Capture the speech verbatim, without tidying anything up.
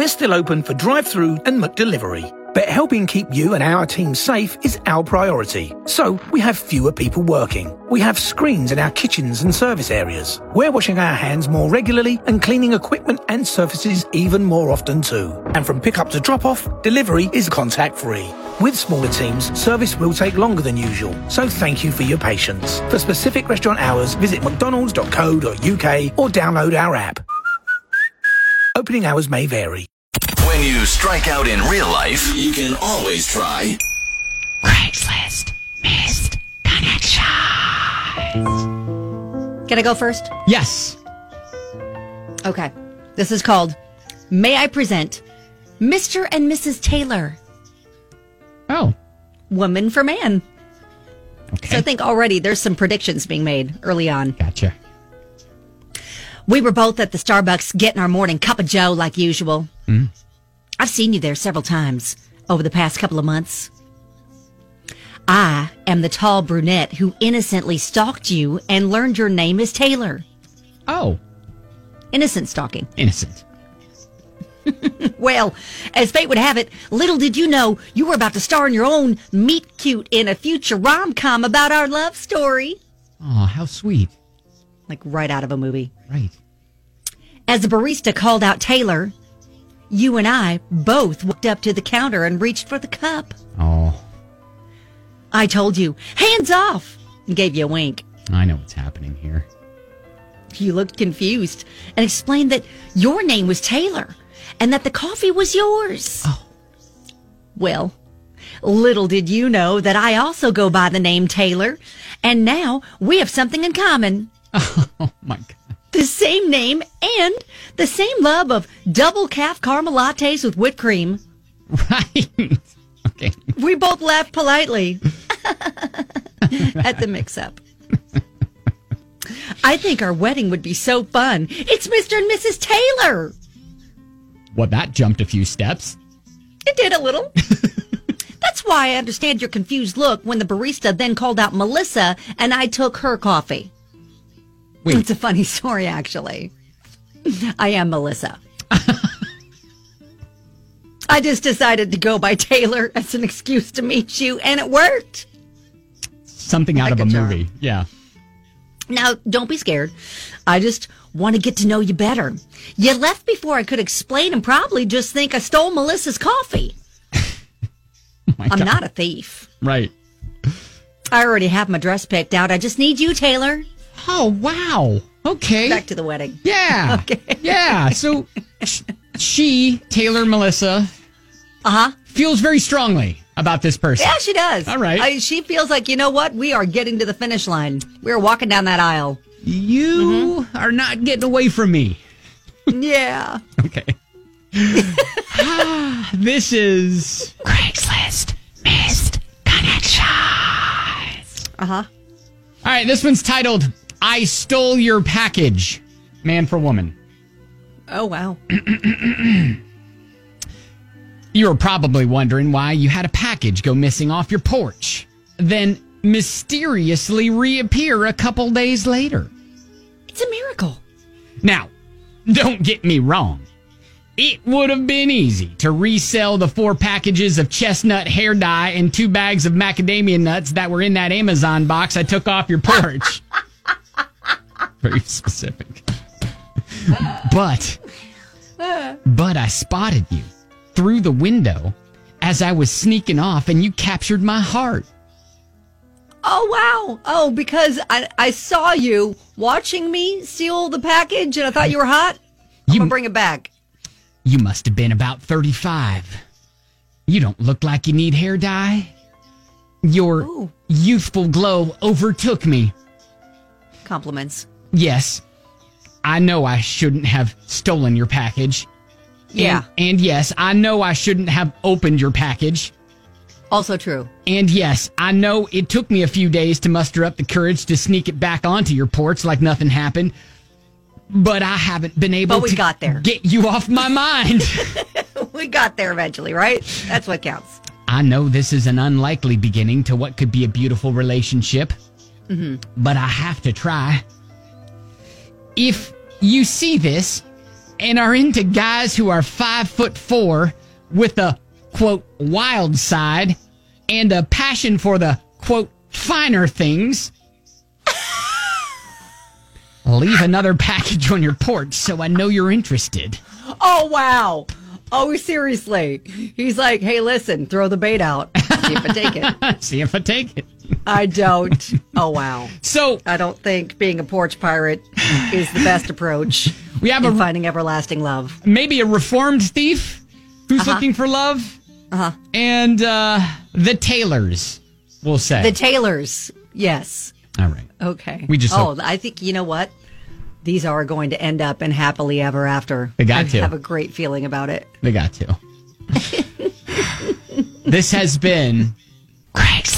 we're still open for drive-through and McDelivery. But helping keep you and our team safe is our priority. So we have fewer people working. We have screens in our kitchens and service areas. We're washing our hands more regularly and cleaning equipment and surfaces even more often too. And from pick-up to drop-off, delivery is contact-free. With smaller teams, service will take longer than usual. So thank you for your patience. For specific restaurant hours, visit mcdonalds dot co dot uk or download our app. Opening hours may vary. When you strike out in real life, you can always try Craigslist Missed Connections. Can I go first? Yes. Okay. This is called May I Present Mister and Missus Taylor. Oh. Woman for man. Okay. So I think already there's some predictions being made early on. Gotcha. We were both at the Starbucks getting our morning cup of joe like usual. Mm. I've seen you there several times over the past couple of months. I am the tall brunette who innocently stalked you and learned your name is Taylor. Oh. Innocent stalking. Innocent. Well, as fate would have it, little did you know you were about to star in your own meet cute in a future rom-com about our love story. Oh, how sweet. Like right out of a movie. Right. As the barista called out Taylor, you and I both walked up to the counter and reached for the cup. Oh. I told you, hands off, and gave you a wink. I know what's happening here. You looked confused and explained that your name was Taylor and that the coffee was yours. Oh. Well, little did you know that I also go by the name Taylor, and now we have something in common. Oh, my God. The same name and the same love of double calf caramel lattes with whipped cream. Right. Okay. We both laughed politely at the mix-up. I think our wedding would be so fun. It's Mister and Missus Taylor. Well, that jumped a few steps. It did a little. That's why I understand your confused look when the barista then called out Melissa and I took her coffee. Wait. It's a funny story, actually. I am Melissa. I just decided to go by Taylor as an excuse to meet you, and it worked. Something out Like of a a charm. movie. Yeah. Now, don't be scared. I just want to get to know you better. You left before I could explain and probably just think I stole Melissa's coffee. Oh my I'm God. not a thief. Right. I already have my dress picked out. I just need you, Taylor. Oh, wow. Okay. Back to the wedding. Yeah. Okay. Yeah. So sh- she, Taylor Melissa, Uh-huh. feels very strongly about this person. Yeah, she does. All right. I, she feels like, you know what? We are getting to the finish line. We're walking down that aisle. You Mm-hmm. are not getting away from me. Yeah. Okay. Ah, this is Craigslist Missed Connections. Uh-huh. all right. This one's titled "I Stole Your Package." Man for woman. Oh, wow. You're probably wondering why you had a package go missing off your porch, then mysteriously reappear a couple days later. It's a miracle. Now, don't get me wrong. It would have been easy to resell the four packages of chestnut hair dye and two bags of macadamia nuts that were in that Amazon box I took off your porch. Very specific. But, but I spotted you through the window as I was sneaking off, and you captured my heart. Oh, wow. Oh, because I, I saw you watching me steal the package, and I thought you were hot. I'm You- going to bring it back. You must have been about thirty-five. You don't look like you need hair dye. Your Ooh. youthful glow overtook me. Compliments. Yes, I know I shouldn't have stolen your package. Yeah. And, and yes, I know I shouldn't have opened your package. Also true. And yes, I know it took me a few days to muster up the courage to sneak it back onto your porch like nothing happened. But I haven't been able But we to got there. get you off my mind. We got there eventually, right? That's what counts. I know this is an unlikely beginning to what could be a beautiful relationship, but I have to try. If you see this, and are into guys who are five foot four with a, quote, wild side and a passion for the, quote, finer things, leave another package on your porch so I know you're interested. Oh, wow. Oh, seriously. He's like, hey, listen, throw the bait out. See if I take it. See if I take it. I don't. Oh, wow. So I don't think being a porch pirate is the best approach we have in a, finding everlasting love. Maybe a reformed thief who's Uh-huh. looking for love. Uh-huh. And uh, the Taylors, we'll say. The Taylors. Yes. All right. Okay. We just Oh, hope- I think, you know what? These are going to end up in happily ever after. They got I to. have a great feeling about it. They got to. This has been Greg's